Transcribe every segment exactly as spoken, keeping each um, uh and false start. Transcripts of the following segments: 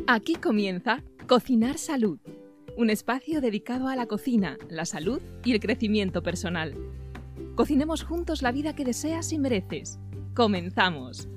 Aquí comienza Cocinar Salud, un espacio dedicado a la cocina, la salud y el crecimiento personal. Cocinemos juntos la vida que deseas y mereces. ¡Comenzamos!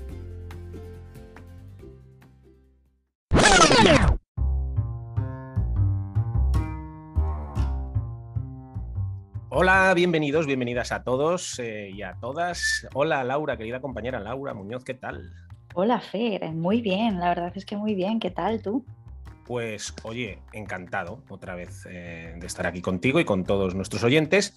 Hola, bienvenidos, bienvenidas a todos eh, y a todas. Hola Laura, querida compañera Laura Muñoz, ¿qué tal? Hola Fer, muy bien, la verdad es que muy bien, ¿qué tal tú? Pues oye, encantado otra vez eh, de estar aquí contigo y con todos nuestros oyentes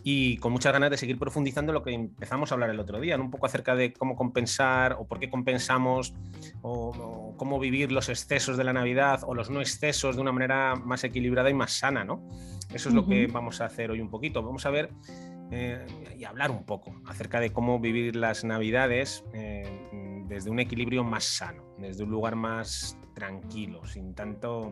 y con muchas ganas de seguir profundizando lo que empezamos a hablar el otro día, ¿no? Un poco acerca de cómo compensar o por qué compensamos o, o cómo vivir los excesos de la Navidad o los no excesos de una manera más equilibrada y más sana, ¿no? Eso es uh-huh. lo que vamos a hacer hoy un poquito. Vamos a ver eh, y hablar un poco acerca de cómo vivir las Navidades eh, desde un equilibrio más sano, desde un lugar más tranquilo, sin tanto,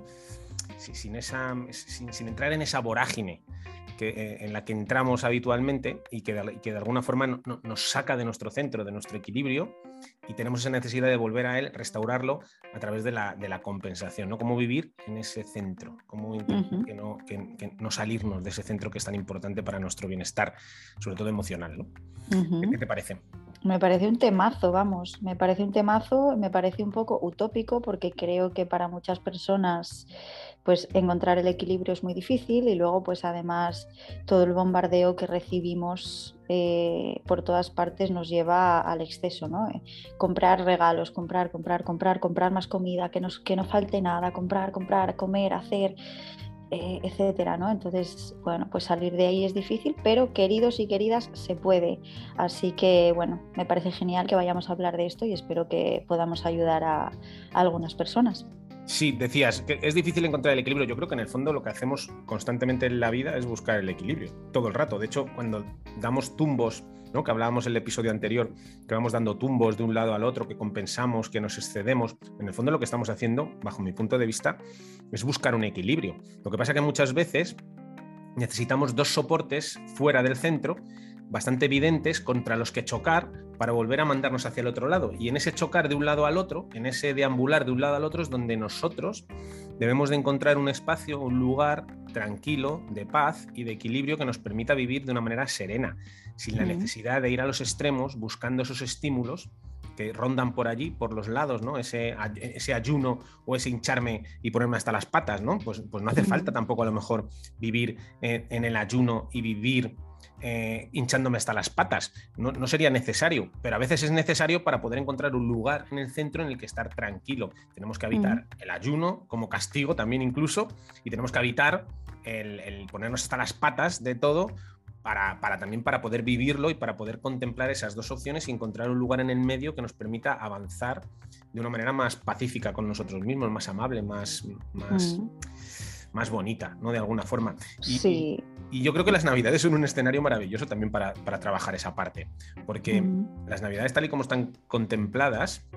sin, esa, sin, sin entrar en esa vorágine que, eh, en la que entramos habitualmente y que de, y que de alguna forma no, no, nos saca de nuestro centro, de nuestro equilibrio, y tenemos esa necesidad de volver a él, restaurarlo a través de la, de la compensación, ¿no? Cómo vivir en ese centro, cómo intentar uh-huh. que, no, que, que no salirnos de ese centro que es tan importante para nuestro bienestar, sobre todo emocional, ¿no? Uh-huh. ¿Qué, ¿Qué te parece? Me parece un temazo, vamos, me parece un temazo, me parece un poco utópico porque creo que para muchas personas pues encontrar el equilibrio es muy difícil y luego pues además todo el bombardeo que recibimos eh, por todas partes nos lleva al exceso, ¿no? Eh, comprar regalos, comprar, comprar, comprar, comprar más comida, que, nos, que no falte nada, comprar, comprar, comer, hacer... Eh, etcétera, ¿no? Entonces, bueno, pues salir de ahí es difícil, pero queridos y queridas se puede. Así que, bueno, me parece genial que vayamos a hablar de esto y espero que podamos ayudar a, a algunas personas. Sí, decías que es difícil encontrar el equilibrio. Yo creo que en el fondo lo que hacemos constantemente en la vida es buscar el equilibrio, todo el rato. De hecho, cuando damos tumbos, ¿no? Que hablábamos en el episodio anterior, que vamos dando tumbos de un lado al otro, que compensamos, que nos excedemos, en el fondo lo que estamos haciendo, bajo mi punto de vista, es buscar un equilibrio. Lo que pasa es que muchas veces necesitamos dos soportes fuera del centro, bastante evidentes, contra los que chocar para volver a mandarnos hacia el otro lado. Y en ese chocar de un lado al otro, en ese deambular de un lado al otro, es donde nosotros debemos de encontrar un espacio, un lugar tranquilo, de paz y de equilibrio que nos permita vivir de una manera serena, sin la necesidad de ir a los extremos buscando esos estímulos que rondan por allí, por los lados, ¿no? Ese, ese ayuno o ese hincharme y ponerme hasta las patas, ¿no? Pues, pues no hace falta tampoco a lo mejor vivir eh, en el ayuno y vivir eh, hinchándome hasta las patas. No, no sería necesario, pero a veces es necesario para poder encontrar un lugar en el centro en el que estar tranquilo. Tenemos que evitar uh-huh. el ayuno como castigo también incluso, y tenemos que evitar el, el ponernos hasta las patas de todo, Para, para también para poder vivirlo y para poder contemplar esas dos opciones y encontrar un lugar en el medio que nos permita avanzar de una manera más pacífica con nosotros mismos, más amable, más, más, mm. más bonita, ¿no? De alguna forma. Y, sí. y, y yo creo que las Navidades son un escenario maravilloso también para, para trabajar esa parte, porque mm. las Navidades, tal y como están contempladas,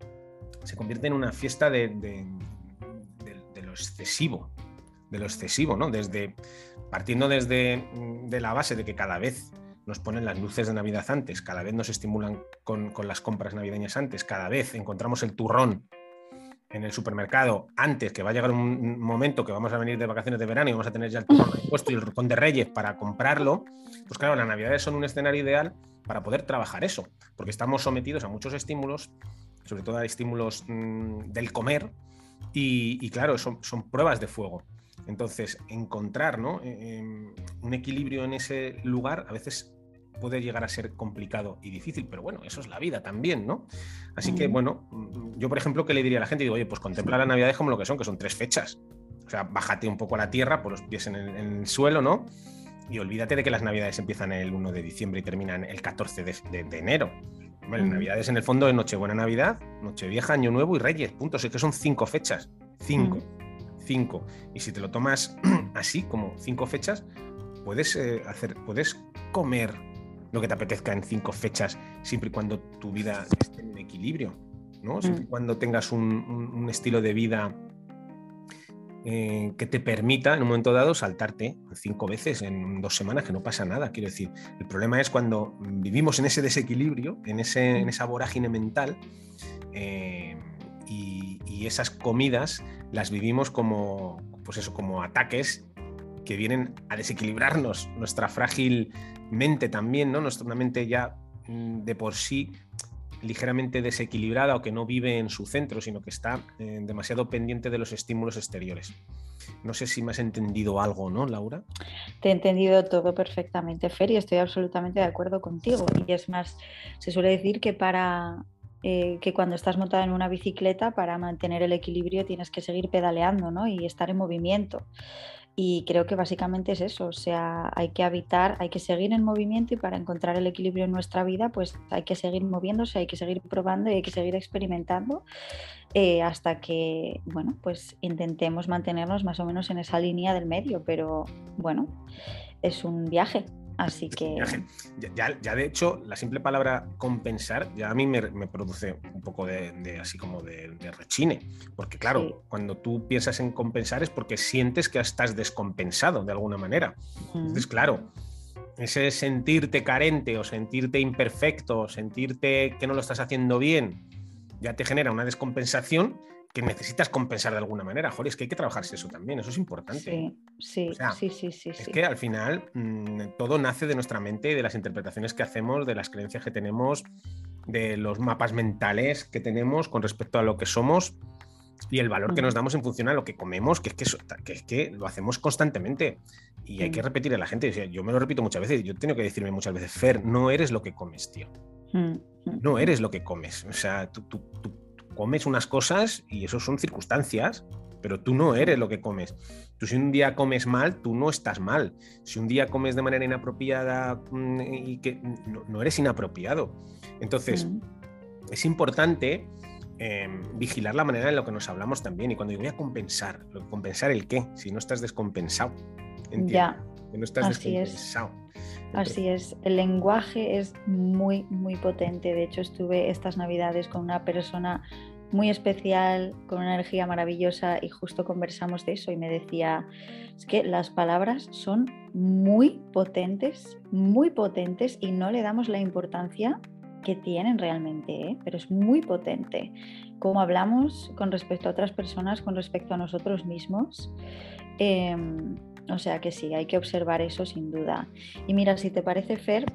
se convierten en una fiesta de, de, de, de lo excesivo, de lo excesivo, ¿no? Desde... Partiendo desde de la base de que cada vez nos ponen las luces de Navidad antes, cada vez nos estimulan con, con las compras navideñas antes, cada vez encontramos el turrón en el supermercado antes, que va a llegar un momento que vamos a venir de vacaciones de verano y vamos a tener ya el turrón puesto y el roscón de Reyes para comprarlo, pues claro, las Navidades son un escenario ideal para poder trabajar eso, porque estamos sometidos a muchos estímulos, sobre todo a estímulos mmm, del comer, y, y claro, son, son pruebas de fuego. Entonces, encontrar, ¿no? eh, un equilibrio en ese lugar a veces puede llegar a ser complicado y difícil, pero bueno, eso es la vida también, ¿no? Así uh-huh. que, bueno, yo, por ejemplo, ¿qué le diría a la gente? Digo, oye, pues contempla las Navidades como lo que son, que son tres fechas. O sea, bájate un poco a la tierra, por los pies en el, en el suelo, ¿no? Y olvídate de que las Navidades empiezan el primero de diciembre y terminan el catorce de, de, de enero. Bueno, uh-huh. Navidades en el fondo es Nochebuena, Navidad, Nochevieja, Año Nuevo y Reyes, punto. Es que son cinco fechas, cinco. Uh-huh. Cinco. Y si te lo tomas así, como cinco fechas, puedes eh, hacer, puedes comer lo que te apetezca en cinco fechas, siempre y cuando tu vida esté en equilibrio, ¿no? Siempre y cuando tengas un, un, un estilo de vida eh, que te permita, en un momento dado, saltarte cinco veces en dos semanas, que no pasa nada. Quiero decir, el problema es cuando vivimos en ese desequilibrio, en, ese, en esa vorágine mental, eh, y, y y esas comidas las vivimos como, pues eso, como ataques que vienen a desequilibrarnos, nuestra frágil mente también, ¿no? Nuestra mente ya de por sí ligeramente desequilibrada o que no vive en su centro, sino que está eh, demasiado pendiente de los estímulos exteriores. No sé si me has entendido algo, ¿no, Laura? Te he entendido todo perfectamente, Fer, y estoy absolutamente de acuerdo contigo. Y es más, se suele decir que para eh, que cuando estás montada en una bicicleta, para mantener el equilibrio tienes que seguir pedaleando, ¿no? Y estar en movimiento. Y creo que básicamente es eso, o sea, hay que habitar, hay que seguir en movimiento, y para encontrar el equilibrio en nuestra vida, pues hay que seguir moviéndose, hay que seguir probando y hay que seguir experimentando eh, hasta que, bueno, pues intentemos mantenernos más o menos en esa línea del medio, pero bueno, es un viaje. Así que... Ya, ya, ya de hecho, la simple palabra compensar ya a mí me, me produce un poco de, de así como de, de rechine, porque claro, sí. Cuando tú piensas en compensar es porque sientes que estás descompensado de alguna manera. Mm. Entonces, claro, ese sentirte carente o sentirte imperfecto, o sentirte que no lo estás haciendo bien, ya te genera una descompensación que necesitas compensar de alguna manera. Joder, es que hay que trabajarse eso también, eso es importante. Sí, sí, o sea, sí, sí, sí. Es sí. que al final mmm, todo nace de nuestra mente y de las interpretaciones que hacemos, de las creencias que tenemos, de los mapas mentales que tenemos con respecto a lo que somos y el valor mm. que nos damos en función a lo que comemos, que es que, eso, que, es que lo hacemos constantemente y mm. hay que repetirle a la gente. O sea, yo me lo repito muchas veces, yo he tenido que decirme muchas veces, Fer, no eres lo que comes, tío. Mm. No eres lo que comes. O sea, tú, tú, tú comes unas cosas y eso son circunstancias, pero tú no eres lo que comes. Tú si un día comes mal, tú no estás mal. Si un día comes de manera inapropiada y que no, no eres inapropiado. Entonces, mm. es importante eh, vigilar la manera en la que nos hablamos también. Y cuando digo voy a compensar, ¿compensar el qué? Si no estás descompensado. ¿Entiendes? Ya. Que no estás Así descompensado. Es. Así es, el lenguaje es muy, muy potente. De hecho, estuve estas navidades con una persona muy especial, con una energía maravillosa, y justo conversamos de eso y me decía, es que las palabras son muy potentes, muy potentes y no le damos la importancia que tienen realmente, ¿eh? Pero es muy potente. Cómo hablamos con respecto a otras personas, con respecto a nosotros mismos. Eh, O sea que sí, hay que observar eso sin duda. Y mira, si te parece, Fer,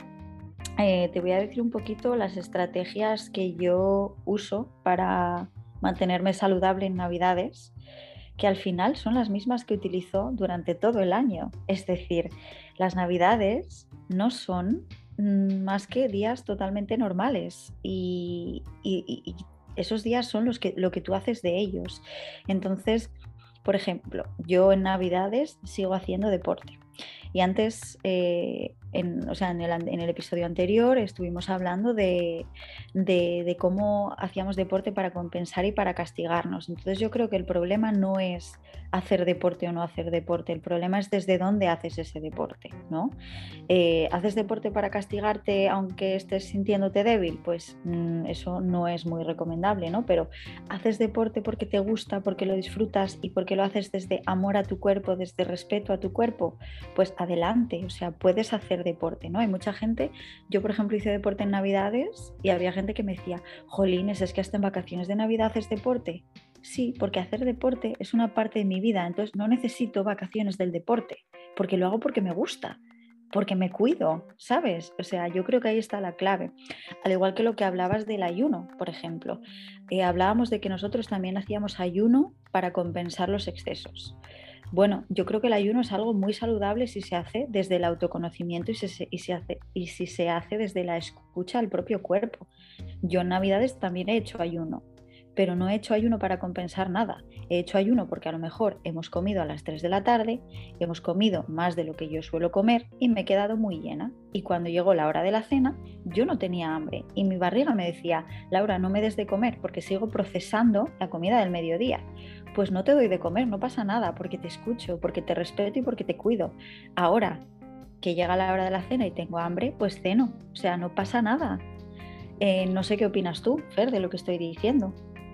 eh, te voy a decir un poquito las estrategias que yo uso para mantenerme saludable en Navidades, que al final son las mismas que utilizo durante todo el año. Es decir, las Navidades no son más que días totalmente normales y, y, y esos días son los que, lo que tú haces de ellos. Entonces, por ejemplo, yo en Navidades sigo haciendo deporte y antes, eh, en, o sea, en, el, en el episodio anterior estuvimos hablando de, de, de cómo hacíamos deporte para compensar y para castigarnos. Entonces yo creo que el problema no es hacer deporte o no hacer deporte, el problema es desde dónde haces ese deporte, ¿no? Eh, ¿Haces deporte para castigarte aunque estés sintiéndote débil? Pues mmm, eso no es muy recomendable, ¿no? Pero haces deporte porque te gusta, porque lo disfrutas y porque lo haces desde amor a tu cuerpo, desde respeto a tu cuerpo, pues adelante, o sea, puedes hacer deporte, ¿no? Hay mucha gente, yo por ejemplo hice deporte en Navidades y había gente que me decía, jolines, es que hasta en vacaciones de Navidad haces deporte. Sí, porque hacer deporte es una parte de mi vida, entonces no necesito vacaciones del deporte, porque lo hago porque me gusta, porque me cuido, ¿sabes? O sea, yo creo que ahí está la clave. Al igual que lo que hablabas del ayuno, por ejemplo. Eh, hablábamos de que nosotros también hacíamos ayuno para compensar los excesos. Bueno, yo creo que el ayuno es algo muy saludable si se hace desde el autoconocimiento y, se, y, se hace, y si se hace desde la escucha al propio cuerpo. Yo en Navidades también he hecho ayuno, pero no he hecho ayuno para compensar nada. He hecho ayuno porque a lo mejor hemos comido a las tres de la tarde, hemos comido más de lo que yo suelo comer y me he quedado muy llena. Y cuando llegó la hora de la cena, yo no tenía hambre y mi barriga me decía, Laura, no me des de comer porque sigo procesando la comida del mediodía. Pues no te doy de comer, no pasa nada, porque te escucho, porque te respeto y porque te cuido. Ahora que llega la hora de la cena y tengo hambre, pues ceno, o sea, no pasa nada. Eh, no sé qué opinas tú, Fer, de lo que estoy diciendo.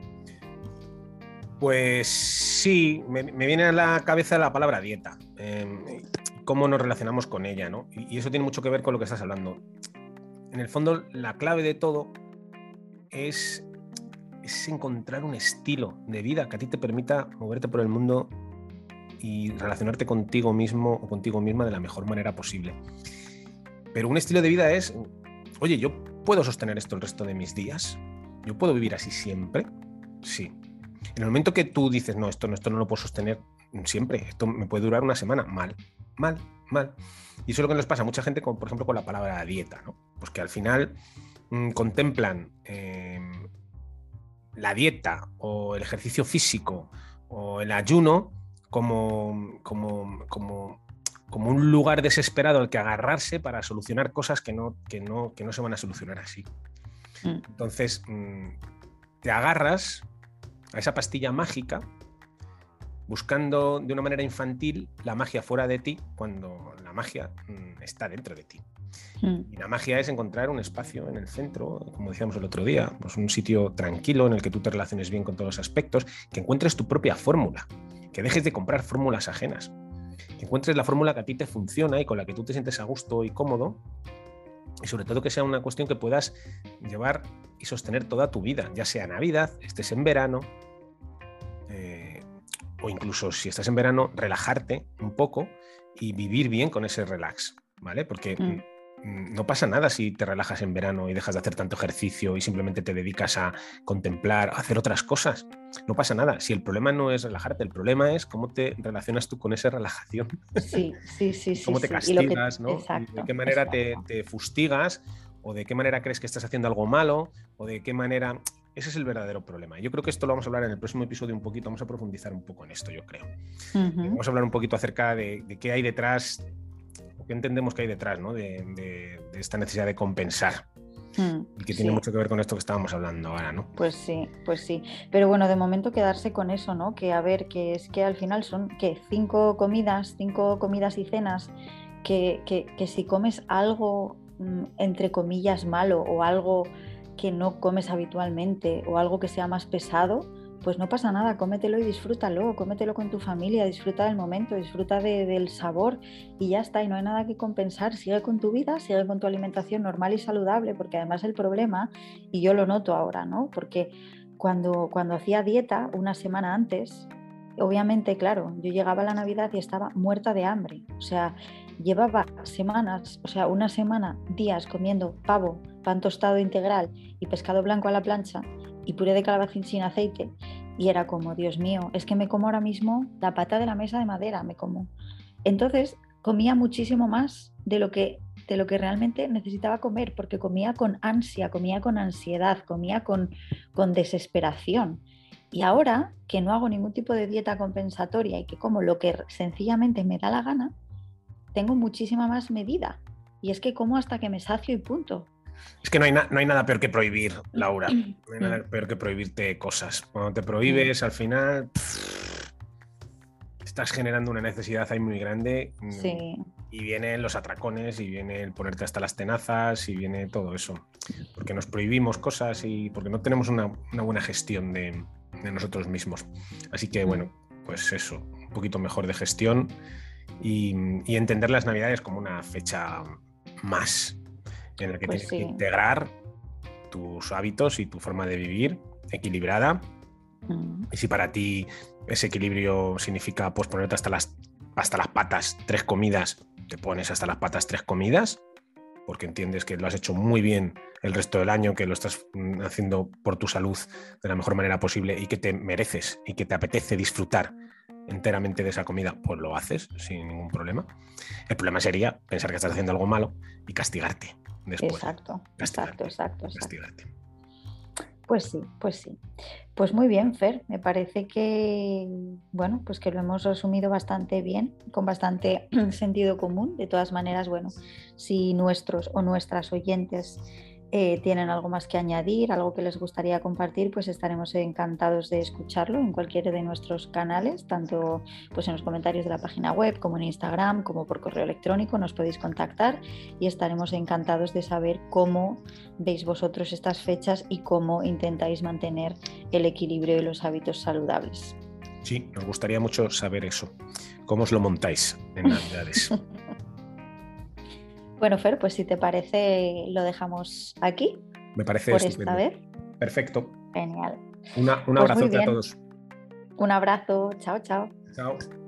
Pues sí, me, me viene a la cabeza la palabra dieta, eh, cómo nos relacionamos con ella, ¿no? Y, y eso tiene mucho que ver con lo que estás hablando. En el fondo, la clave de todo es es encontrar un estilo de vida que a ti te permita moverte por el mundo y relacionarte contigo mismo o contigo misma de la mejor manera posible. Pero un estilo de vida es, oye, ¿yo puedo sostener esto el resto de mis días? ¿Yo puedo vivir así siempre? Sí. En el momento que tú dices, no, esto no, esto no lo puedo sostener siempre, esto me puede durar una semana, mal, mal, mal. Y eso es lo que nos pasa a mucha gente, con, por ejemplo, con la palabra dieta, ¿no? Pues que al final mmm, contemplan eh, la dieta o el ejercicio físico o el ayuno como, como, como, como un lugar desesperado al que agarrarse para solucionar cosas que no, que no, que no se van a solucionar así. Mm. Entonces, mmm, te agarras a esa pastilla mágica buscando de una manera infantil la magia fuera de ti cuando la magia mmm, está dentro de ti. Mm. Y la magia es encontrar un espacio en el centro, como decíamos el otro día, pues un sitio tranquilo en el que tú te relaciones bien con todos los aspectos, que encuentres tu propia fórmula, que dejes de comprar fórmulas ajenas, que encuentres la fórmula que a ti te funciona y con la que tú te sientes a gusto y cómodo, y sobre todo que sea una cuestión que puedas llevar y sostener toda tu vida, ya sea Navidad, estés en verano, eh, o incluso si estás en verano, relajarte un poco y vivir bien con ese relax, ¿vale? Porque mm. no pasa nada si te relajas en verano y dejas de hacer tanto ejercicio y simplemente te dedicas a contemplar, a hacer otras cosas. No pasa nada. Si el problema no es relajarte, el problema es cómo te relacionas tú con esa relajación. Sí, sí, sí. Cómo sí, te sí. castigas, que... ¿no? Exacto, y de qué manera te, te fustigas, o de qué manera crees que estás haciendo algo malo, o de qué manera... Ese es el verdadero problema. Yo creo que esto lo vamos a hablar en el próximo episodio un poquito, vamos a profundizar un poco en esto, yo creo. Uh-huh. Vamos a hablar un poquito acerca de, de qué hay detrás, o qué entendemos que hay detrás, ¿no? de, de, de esta necesidad de compensar. Mm, y que tiene sí. mucho que ver con esto que estábamos hablando ahora, ¿no? Pues sí, pues sí. Pero bueno, de momento quedarse con eso, ¿no? Que a ver, que es que al final son, ¿qué? Cinco comidas, cinco comidas y cenas, que, que, que si comes algo, entre comillas, malo o algo que no comes habitualmente o algo que sea más pesado, pues no pasa nada, cómetelo y disfrútalo, cómetelo con tu familia, disfruta del momento, disfruta de, del sabor y ya está, y no hay nada que compensar, sigue con tu vida, sigue con tu alimentación normal y saludable, porque además el problema, y yo lo noto ahora, ¿no? Porque cuando, cuando hacía dieta una semana antes, obviamente, claro, yo llegaba a la Navidad y estaba muerta de hambre, o sea, llevaba semanas, o sea, una semana, días comiendo pavo, pan tostado integral y pescado blanco a la plancha, y puré de calabacín sin aceite, y era como, Dios mío, es que me como ahora mismo la pata de la mesa de madera, me como. Entonces comía muchísimo más de lo que, de lo que realmente necesitaba comer, porque comía con ansia, comía con ansiedad, comía con, con desesperación. Y ahora que no hago ningún tipo de dieta compensatoria y que como lo que sencillamente me da la gana, tengo muchísima más medida. Y es que como hasta que me sacio y punto. Es que no hay, na- no hay nada peor que prohibir, Laura. No hay nada peor que prohibirte cosas. Cuando te prohíbes, al final pff, estás generando una necesidad ahí muy grande. Sí. Y vienen los atracones, y viene el ponerte hasta las tenazas, y viene todo eso. Porque nos prohibimos cosas y porque no tenemos una, una buena gestión de, de nosotros mismos. Así que, bueno, pues eso, un poquito mejor de gestión y, y entender las Navidades como una fecha más en la que pues tienes sí. que integrar tus hábitos y tu forma de vivir equilibrada. Mm. Y si para ti ese equilibrio significa pues ponerte hasta las, hasta las patas tres comidas, te pones hasta las patas tres comidas, porque entiendes que lo has hecho muy bien el resto del año, que lo estás haciendo por tu salud de la mejor manera posible y que te mereces y que te apetece disfrutar enteramente de esa comida, pues lo haces sin ningún problema. El problema sería pensar que estás haciendo algo malo y castigarte después. Exacto, castigarte, exacto, exacto, exacto. Castigarte. Pues sí, pues sí. Pues muy bien, Fer, me parece que, bueno, pues que lo hemos resumido bastante bien, con bastante sentido común. De todas maneras, bueno, si nuestros o nuestras oyentes eh, tienen algo más que añadir, algo que les gustaría compartir, pues estaremos encantados de escucharlo en cualquiera de nuestros canales, tanto pues en los comentarios de la página web como en Instagram, como por correo electrónico, nos podéis contactar y estaremos encantados de saber cómo veis vosotros estas fechas y cómo intentáis mantener el equilibrio y los hábitos saludables. Sí, nos gustaría mucho saber eso. ¿Cómo os lo montáis en Navidades? Bueno, Fer, pues si te parece, lo dejamos aquí. Me parece por estupendo. esta vez. Perfecto. Genial. Una, un Pues muy abrazote a bien. todos. Un abrazo, chao, chao. Chao.